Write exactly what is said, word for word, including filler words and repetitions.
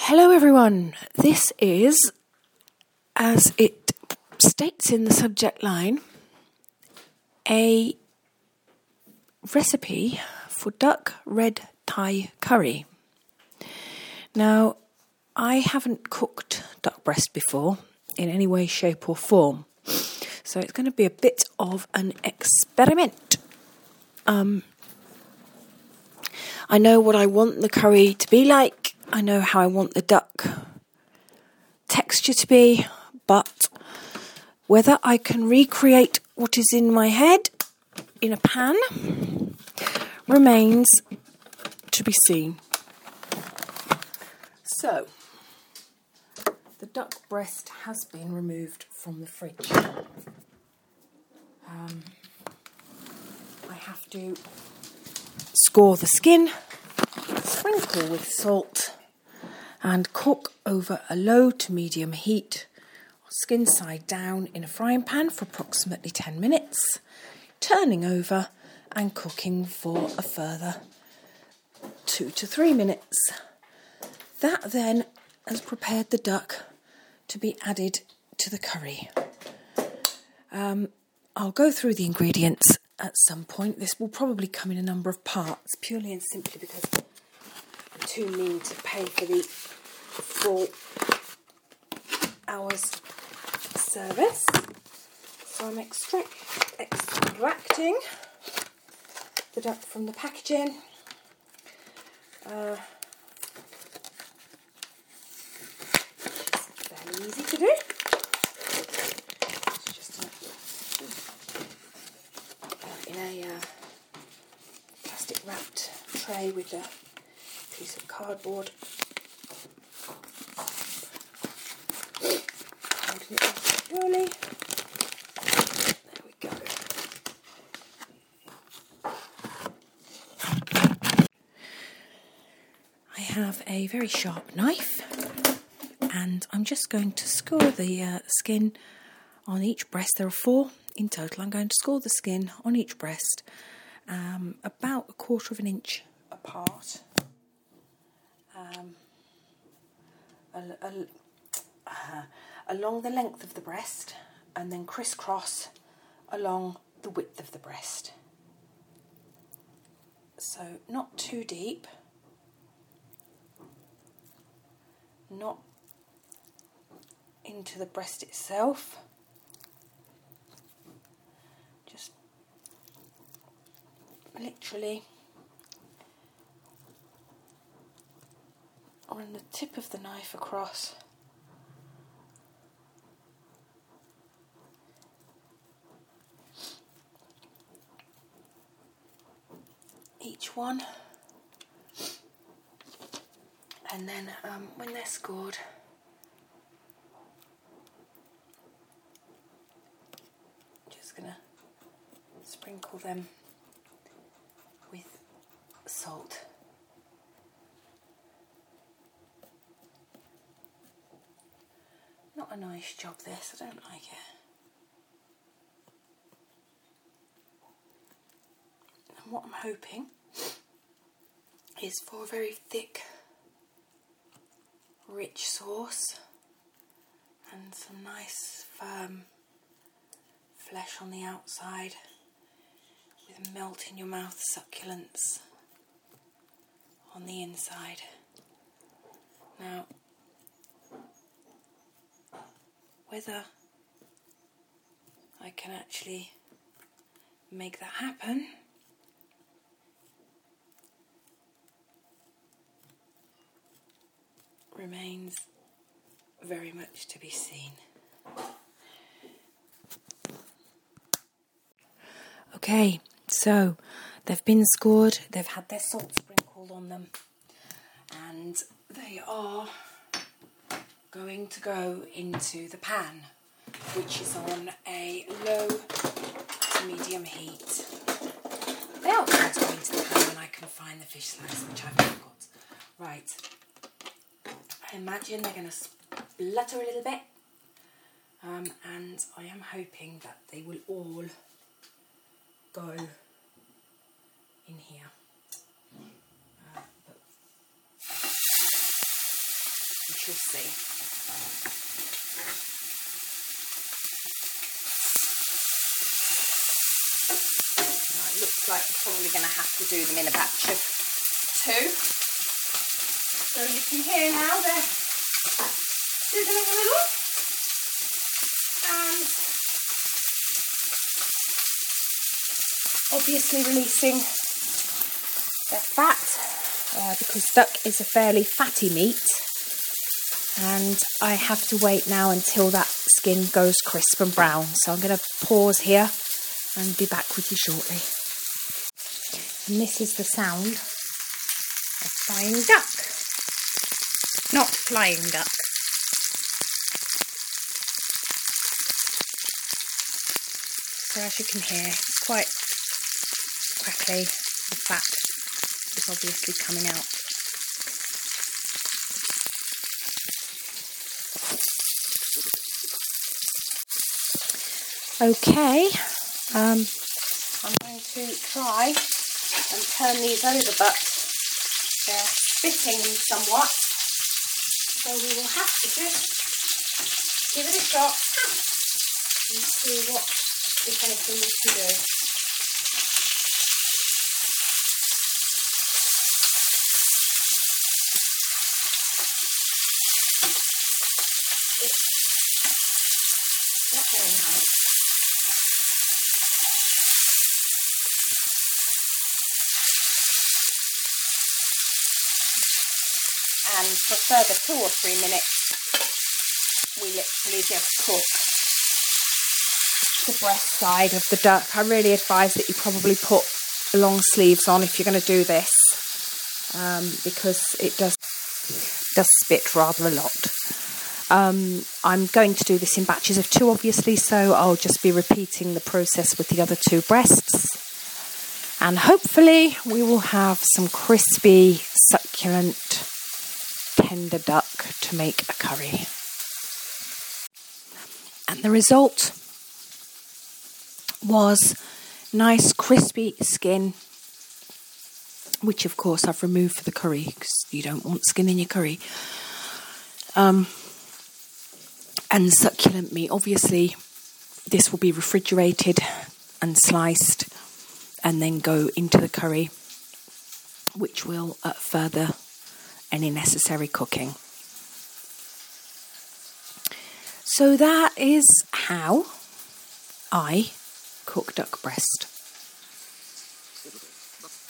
Hello everyone, this is, as it states in the subject line, a recipe for duck red Thai curry. Now, I haven't cooked duck breast before in any way, shape or form, so it's going to be a bit of an experiment. Um, I know what I want the curry to be like. I know how I want the duck texture to be, but whether I can recreate what is in my head in a pan remains to be seen. So, the duck breast has been removed from the fridge. Um, I have to score the skin, sprinkle with salt, and cook over a low to medium heat, skin side down in a frying pan for approximately ten minutes, turning over and cooking for a further two to three minutes. That then has prepared the duck to be added to the curry. Um, I'll go through the ingredients at some point. This will probably come in a number of parts, purely and simply because I'm too mean to pay for the full hour's service. So I'm extract, extracting the duck from the packaging. Uh, it's fairly easy to do. It's just a, in a uh, plastic wrapped tray with a piece of cardboard. Holding it nice and securely. There we go. I have a very sharp knife, and I'm just going to score the uh, skin on each breast. There are four in total. I'm going to score the skin on each breast um, about a quarter of an inch apart. Um, a, a, uh, along the length of the breast, and then crisscross along the width of the breast. So not too deep, not into the breast itself, just literally run the tip of the knife across. Each one, and then um, when they're scored, just gonna sprinkle them with salt. Not a nice job this, I don't like it. And what I'm hoping is for a very thick, rich sauce and some nice firm flesh on the outside with melt in your mouth succulence on the inside. Now, whether I can actually make that happen remains very much to be seen. Okay, so they've been scored, they've had their salt sprinkled on them, and they are going to go into the pan, which is on a low to medium heat. They are going to go into the pan when I can find the fish slice, which I've not got. Right. I imagine they're going to splutter a little bit, um, and I am hoping that they will all go in here. Uh, but shall see. Right, looks like we're probably going to have to do them in a batch of two. So you can hear now they're sizzling a little. And obviously releasing their fat, uh, because duck is a fairly fatty meat, and I have to wait now until that skin goes crisp and brown. So I'm going to pause here and be back with you shortly. And this is the sound of flying duck, not flying duck. So as you can hear, it's quite crackly. The fat is obviously coming out. Okay, um, I'm going to try and turn these over, but they're spitting somewhat, so we will have to just give it a shot and see what, if anything, we can do. It's not very nice. And for a further two or three minutes, we literally just cook the breast side of the duck. I really advise that you probably put long sleeves on if you're going to do this, um, because it does does spit rather a lot. Um, I'm going to do this in batches of two, obviously, so I'll just be repeating the process with the other two breasts, and hopefully we will have some crispy, succulent, tender duck to make a curry. And the result was nice crispy skin, which of course I've removed for the curry because you don't want skin in your curry. Um, and succulent meat. Obviously this will be refrigerated and sliced and then go into the curry, which will uh, further any necessary cooking. So that is how I cook duck breast.